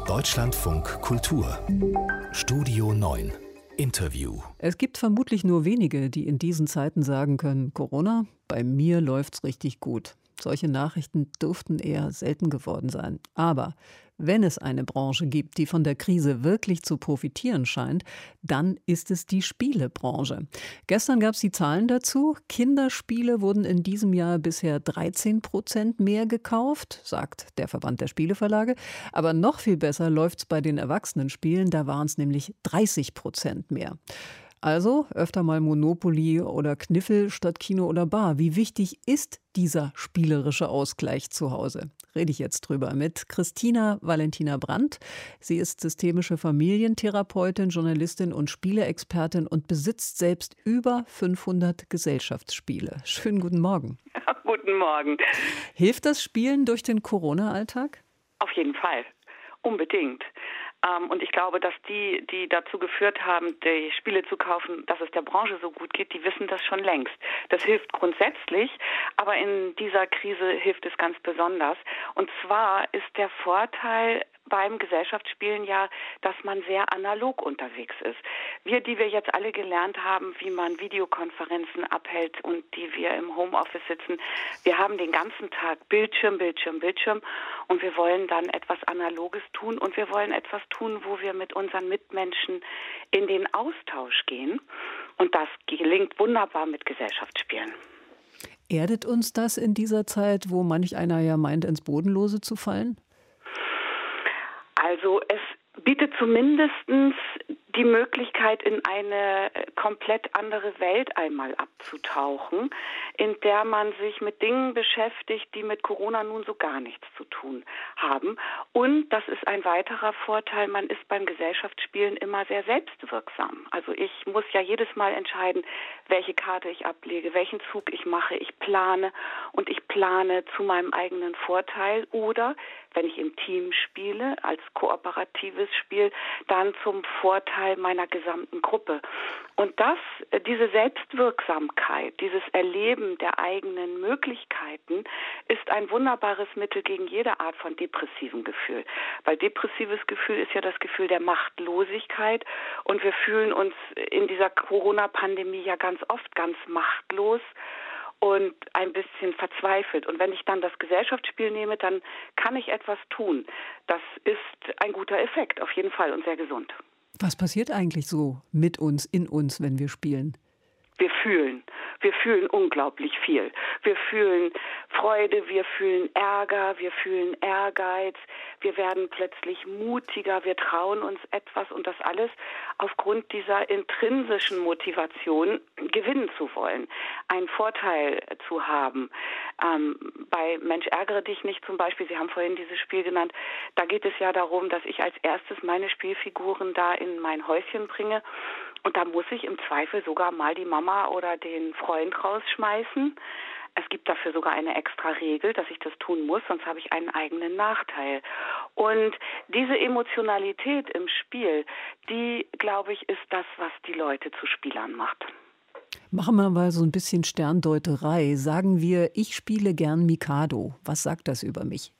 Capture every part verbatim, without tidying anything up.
Deutschlandfunk Kultur Studio neun Interview. Es gibt vermutlich nur wenige, die in diesen Zeiten sagen können, Corona, bei mir läuft's richtig gut. Solche Nachrichten dürften eher selten geworden sein. Aber wenn es eine Branche gibt, die von der Krise wirklich zu profitieren scheint, dann ist es die Spielebranche. Gestern gab es die Zahlen dazu. Kinderspiele wurden in diesem Jahr bisher dreizehn Prozent mehr gekauft, sagt der Verband der Spieleverlage. Aber noch viel besser läuft's bei den Erwachsenenspielen. Da waren es nämlich dreißig Prozent mehr. Also öfter mal Monopoly oder Kniffel statt Kino oder Bar. Wie wichtig ist dieser spielerische Ausgleich zu Hause? Rede ich jetzt drüber mit Christina Valentina Brandt. Sie ist systemische Familientherapeutin, Journalistin und Spieleexpertin und besitzt selbst über fünfhundert Gesellschaftsspiele. Schönen guten Morgen. Ja, guten Morgen. Hilft das Spielen durch den Corona-Alltag? Auf jeden Fall. Unbedingt. Ähm, und ich glaube, dass die, die dazu geführt haben, die Spiele zu kaufen, dass es der Branche so gut geht, die wissen das schon längst. Das hilft grundsätzlich, aber in dieser Krise hilft es ganz besonders. Und zwar ist der Vorteil beim Gesellschaftsspielen ja, dass man sehr analog unterwegs ist. Wir, die wir jetzt alle gelernt haben, wie man Videokonferenzen abhält und die wir im Homeoffice sitzen, wir haben den ganzen Tag Bildschirm, Bildschirm, Bildschirm und wir wollen dann etwas Analoges tun und wir wollen etwas tun, wo wir mit unseren Mitmenschen in den Austausch gehen und das gelingt wunderbar mit Gesellschaftsspielen. Erdet uns das in dieser Zeit, wo manch einer ja meint, ins Bodenlose zu fallen? Also es bietet zumindest die Möglichkeit, in eine komplett andere Welt einmal abzutauchen, in der man sich mit Dingen beschäftigt, die mit Corona nun so gar nichts zu tun haben. Und das ist ein weiterer Vorteil, man ist beim Gesellschaftsspielen immer sehr selbstwirksam. Also ich muss ja jedes Mal entscheiden, welche Karte ich ablege, welchen Zug ich mache. Ich plane und ich plane zu meinem eigenen Vorteil oder, wenn ich im Team spiele, als kooperatives Spiel, dann zum Vorteil meiner gesamten Gruppe. Und das, diese Selbstwirksamkeit, dieses Erleben der eigenen Möglichkeiten ist ein wunderbares Mittel gegen jede Art von depressivem Gefühl. Weil depressives Gefühl ist ja das Gefühl der Machtlosigkeit und wir fühlen uns in dieser Corona-Pandemie ja ganz oft ganz machtlos und ein bisschen verzweifelt. Und wenn ich dann das Gesellschaftsspiel nehme, dann kann ich etwas tun. Das ist ein guter Effekt, auf jeden Fall, und sehr gesund. Was passiert eigentlich so mit uns, in uns, wenn wir spielen? Wir fühlen. Wir fühlen unglaublich viel. Wir fühlen Freude, wir fühlen Ärger, wir fühlen Ehrgeiz. Wir werden plötzlich mutiger, wir trauen uns etwas und das alles aufgrund dieser intrinsischen Motivation gewinnen zu wollen, einen Vorteil zu haben. Ähm, bei Mensch, ärgere dich nicht zum Beispiel, Sie haben vorhin dieses Spiel genannt, da geht es ja darum, dass ich als erstes meine Spielfiguren da in mein Häuschen bringe. Und da muss ich im Zweifel sogar mal die Mama oder den Freund rausschmeißen. Es gibt dafür sogar eine extra Regel, dass ich das tun muss, sonst habe ich einen eigenen Nachteil. Und diese Emotionalität im Spiel, die, glaube ich, ist das, was die Leute zu Spielern macht. Machen wir mal so ein bisschen Sterndeuterei. Sagen wir, ich spiele gern Mikado. Was sagt das über mich?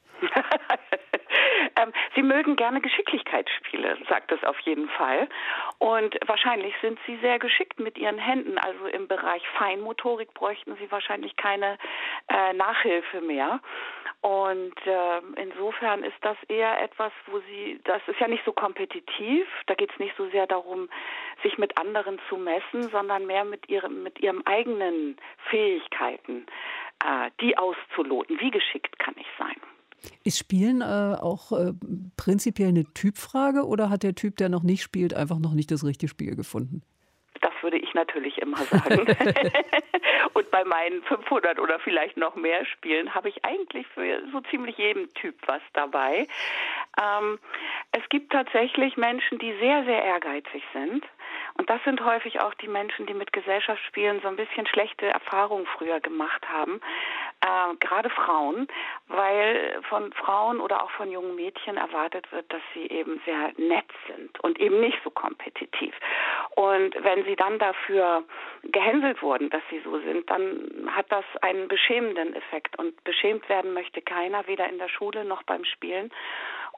Sie mögen gerne Geschicklichkeitsspiele, sagt es auf jeden Fall. Und wahrscheinlich sind Sie sehr geschickt mit Ihren Händen. Also im Bereich Feinmotorik bräuchten Sie wahrscheinlich keine äh, Nachhilfe mehr. Und äh, insofern ist das eher etwas, wo Sie, das ist ja nicht so kompetitiv, da geht es nicht so sehr darum, sich mit anderen zu messen, sondern mehr mit Ihrem, mit Ihren eigenen Fähigkeiten, äh, die auszuloten. Wie geschickt kann ich sein? Ist Spielen äh, auch äh, prinzipiell eine Typfrage oder hat der Typ, der noch nicht spielt, einfach noch nicht das richtige Spiel gefunden? Das würde ich natürlich immer sagen. Und bei meinen fünfhundert oder vielleicht noch mehr Spielen habe ich eigentlich für so ziemlich jeden Typ was dabei. Ähm, es gibt tatsächlich Menschen, die sehr, sehr ehrgeizig sind. Und das sind häufig auch die Menschen, die mit Gesellschaftsspielen so ein bisschen schlechte Erfahrungen früher gemacht haben. Äh, gerade Frauen, weil von Frauen oder auch von jungen Mädchen erwartet wird, dass sie eben sehr nett sind und eben nicht so kompetitiv. Und wenn sie dann dafür gehänselt wurden, dass sie so sind, dann hat das einen beschämenden Effekt. Und beschämt werden möchte keiner, weder in der Schule noch beim Spielen.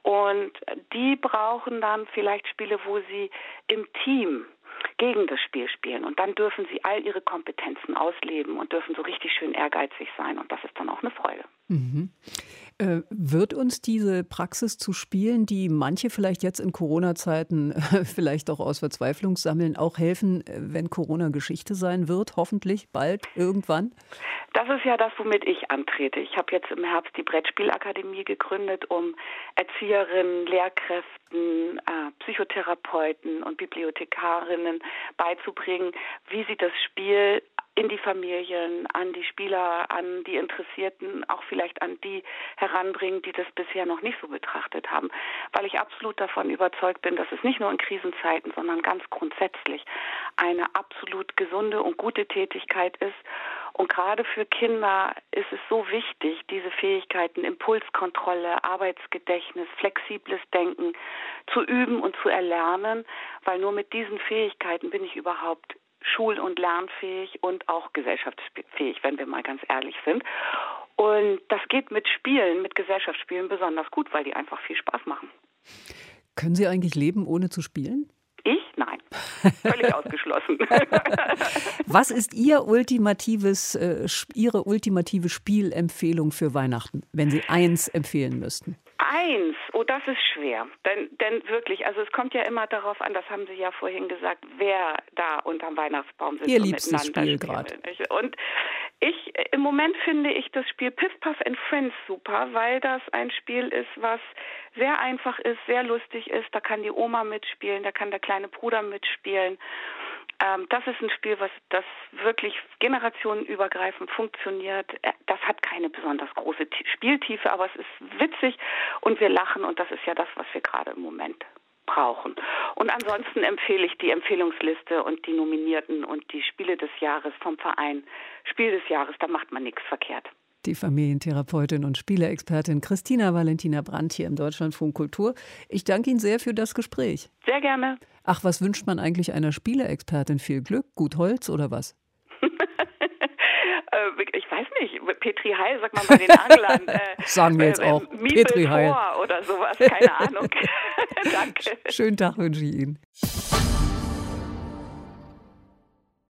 Und die brauchen dann vielleicht Spiele, wo sie im Team gegen das Spiel spielen. Und dann dürfen sie all ihre Kompetenzen ausleben und dürfen so richtig schön ehrgeizig sein. Und das ist dann auch eine Freude. Mhm. Äh, wird uns diese Praxis zu Spielen, die manche vielleicht jetzt in Corona-Zeiten äh, vielleicht auch aus Verzweiflung sammeln, auch helfen, wenn Corona Geschichte sein wird, hoffentlich bald, irgendwann? Das ist ja das, womit ich antrete. Ich habe jetzt im Herbst die Brettspielakademie gegründet, um Erzieherinnen, Lehrkräften, äh, Psychotherapeuten und Bibliothekarinnen beizubringen, wie sie das Spiel in die Familien, an die Spieler, an die Interessierten, auch vielleicht an die heranbringen, die das bisher noch nicht so betrachtet haben. Weil ich absolut davon überzeugt bin, dass es nicht nur in Krisenzeiten, sondern ganz grundsätzlich eine absolut gesunde und gute Tätigkeit ist. Und gerade für Kinder ist es so wichtig, diese Fähigkeiten, Impulskontrolle, Arbeitsgedächtnis, flexibles Denken zu üben und zu erlernen, weil nur mit diesen Fähigkeiten bin ich überhaupt schul- und lernfähig und auch gesellschaftsfähig, wenn wir mal ganz ehrlich sind. Und das geht mit Spielen, mit Gesellschaftsspielen besonders gut, weil die einfach viel Spaß machen. Können Sie eigentlich leben, ohne zu spielen? Ich? Nein. Völlig ausgeschlossen. Was ist Ihr ultimatives, äh, Ihre ultimative Spielempfehlung für Weihnachten, wenn Sie eins empfehlen müssten? Eins, oh, das ist schwer. Denn, denn wirklich, also es kommt ja immer darauf an, das haben Sie ja vorhin gesagt, wer da unterm Weihnachtsbaum sitzt Ihr und liebstes miteinander Spiel gerade. Und ich, im Moment finde ich das Spiel Piff, Puff and Friends super, weil das ein Spiel ist, was sehr einfach ist, sehr lustig ist. Da kann die Oma mitspielen, da kann der kleine Bruder mitspielen. Ähm, das ist ein Spiel, was das wirklich generationenübergreifend funktioniert. Das hat keine besonders große Spieltiefe, aber es ist witzig und wir lachen und das ist ja das, was wir gerade im Moment brauchen. Und ansonsten empfehle ich die Empfehlungsliste und die Nominierten und die Spiele des Jahres vom Verein Spiel des Jahres, da macht man nichts verkehrt. Die Familientherapeutin und Spieleexpertin Christina Valentina Brandt hier im Deutschlandfunk Kultur. Ich danke Ihnen sehr für das Gespräch. Sehr gerne. Ach, was wünscht man eigentlich einer Spieleexpertin? Viel Glück, gut Holz oder was? Ich weiß nicht, Petri Heil, sag mal bei den Anglern. Äh, Sagen wir jetzt äh, auch, Petri Heil. Oder sowas, keine Ahnung. Danke. Schönen Tag wünsche ich Ihnen.